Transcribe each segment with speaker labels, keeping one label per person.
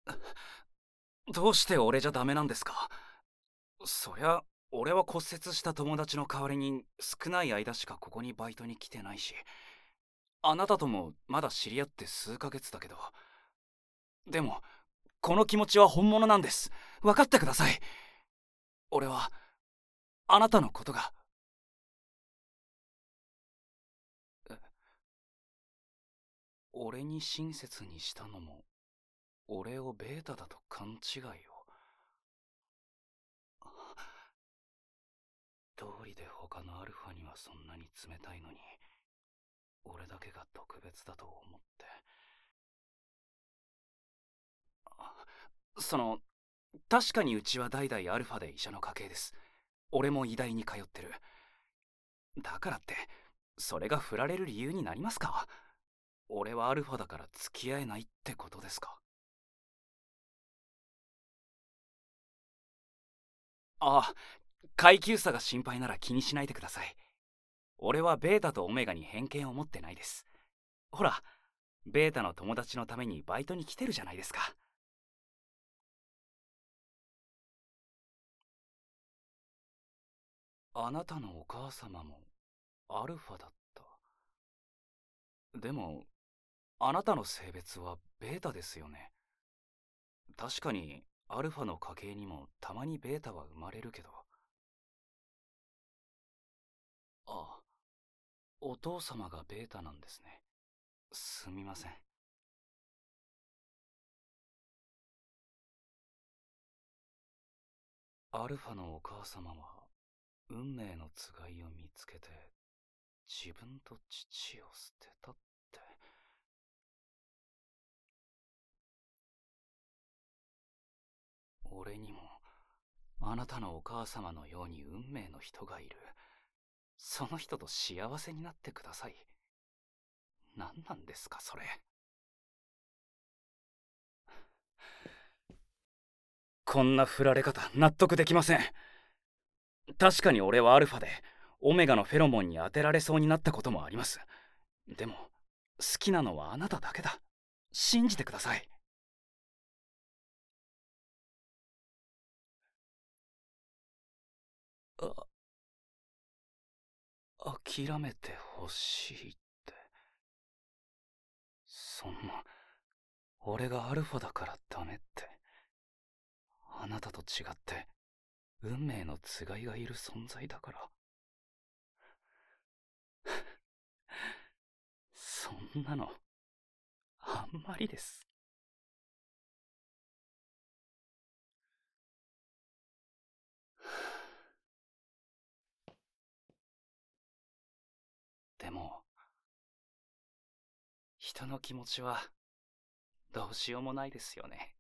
Speaker 1: どうして俺じゃダメなんですか？そりゃ、俺は骨折した友達の代わりに少ない間しかここにバイトに来てないし、あなたともまだ知り合って数ヶ月だけど、でも、この気持ちは本物なんです。分かってください。俺は、あなたのことが。俺に親切にしたのも、俺をベータだと勘違いを。通りで他のアルファにはそんなに冷たいのに、俺だけが特別だと思って。その、確かにうちは代々アルファで医者の家系です。俺も医大に通ってる。だからって、それが振られる理由になりますか？俺はアルファだから付き合えないってことですか？ああ、階級差が心配なら気にしないでください。俺はベータとオメガに偏見を持ってないです。ほら、ベータの友達のためにバイトに来てるじゃないですか。あなたのお母様もアルファだった。でも、あなたの性別はベータですよね。確かにアルファの家系にもたまにベータは生まれるけど。あ、お父様がベータなんですね。すみません。アルファのお母様は運命のつがいを見つけて自分と父を捨てたって。俺にもあなたのお母様のように運命の人がいる。その人と幸せになってください。何なんですかそれ。こんな振られ方納得できません。確かに俺はアルファでオメガのフェロモンに当てられそうになったこともあります。でも好きなのはあなただけだ。信じてください。あ、諦めてほしいって。そんな、俺がアルファだからダメって。あなたと違って運命のつがいがいる存在だから。そんなのあんまりです。でも人の気持ちはどうしようもないですよね。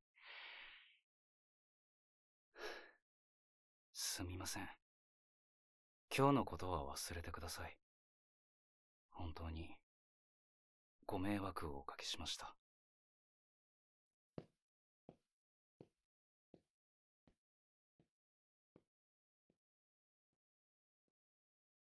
Speaker 1: すみません。今日のことは忘れてください。本当にご迷惑をおかけしました。